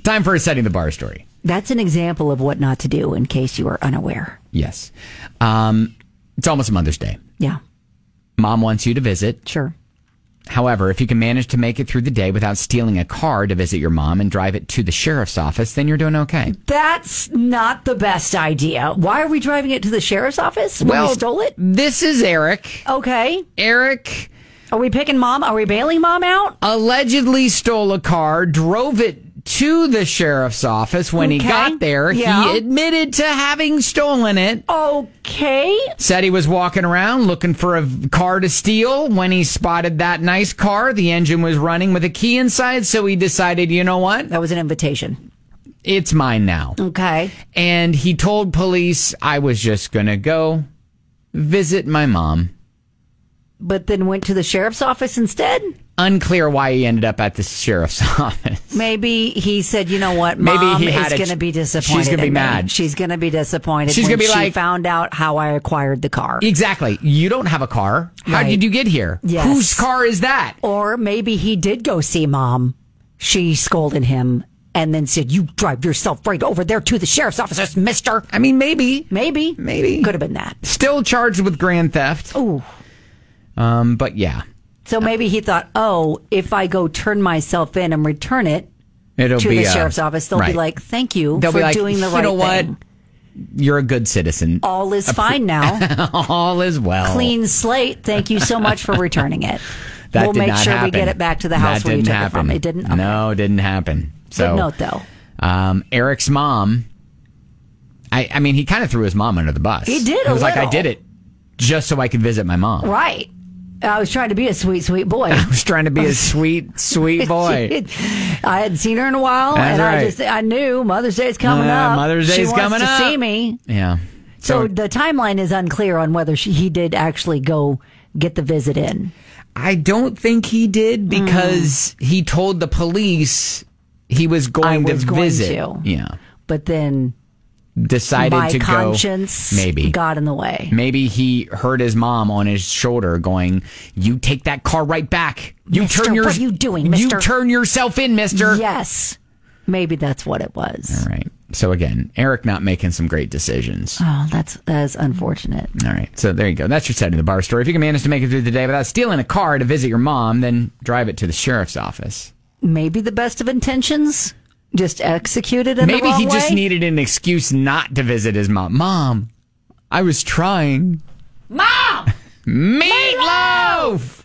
Time for a setting the bar story. That's an example of what not to do in case you are unaware. Yes. It's almost Mother's Day. Yeah. Mom wants you to visit. Sure. However, if you can manage to make it through the day without stealing a car to visit your mom and drive it to the sheriff's office, then you're doing okay. That's not the best idea. Why are we driving it to the sheriff's office when we stole it? This is Eric. Okay. Eric. Are we picking mom? Are we bailing mom out? Allegedly stole a car, drove it to the sheriff's office. When he got there, he admitted to having stolen it. Okay. Said he was walking around looking for a car to steal. When he spotted that nice car, the engine was running with a key inside, so he decided, you know what? That was an invitation. It's mine now. Okay. And he told police, I was just going to go visit my mom. But then went to the sheriff's office instead? Unclear why he ended up at the sheriff's office. Maybe he said, you know what, Mom is going to be disappointed. She's going to be mad. She's going to be disappointed she's when gonna be she found out how I acquired the car. Exactly. You don't have a car. How did you get here? Yes. Whose car is that? Or maybe he did go see Mom. She scolded him and then said, you drive yourself right over there to the sheriff's office, mister. I mean, maybe. Could have been that. Still charged with grand theft. Ooh. But yeah. So maybe he thought, if I go turn myself in and return it to the sheriff's office, they'll be like, thank you for doing the right thing. You know what? You're a good citizen. All is fine now. All is well. Clean slate. Thank you so much for returning it. We'll make sure we get it back to the house where you took it from. It didn't? Okay. No, it didn't happen. So, good note, though. Eric's mom, I mean, he kind of threw his mom under the bus. He did He was like, I did it just so I could visit my mom. Right. I was trying to be a sweet, sweet boy. I was trying to be a sweet, sweet boy. I hadn't seen her in a while, I knew Mother's Day is coming up. Mother's Day is coming up. She wants to see me. Yeah. So the timeline is unclear on whether he did actually go get the visit in. I don't think he did because he told the police he was going to visit. Yeah. But then decided to go. My conscience got in the way. Maybe he heard his mom on his shoulder going, you take that car right back. Mister, what are you doing, mister? You turn yourself in, mister. Yes. Maybe that's what it was. All right. So again, Eric not making some great decisions. Oh, that's unfortunate. All right. So there you go. That's your setting the bar story. If you can manage to make it through the day without stealing a car to visit your mom, then drive it to the sheriff's office. Maybe the best of intentions. Just executed in the wrong way? Maybe he just needed an excuse not to visit his mom. Mom, I was trying. Mom! Meatloaf!